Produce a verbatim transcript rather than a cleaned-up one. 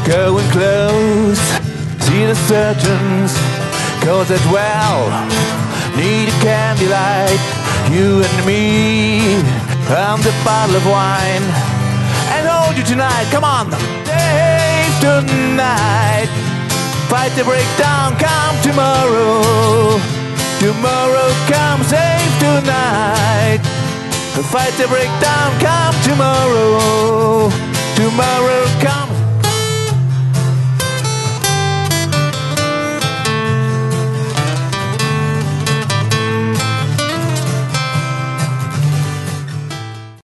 going close, see the surgeons, cause that well need a candlelight, you and me, and the bottle of wine, and hold you tonight, come on, save tonight, fight the breakdown, come tomorrow, tomorrow come, save tonight, fight the breakdown, come tomorrow, tomorrow come.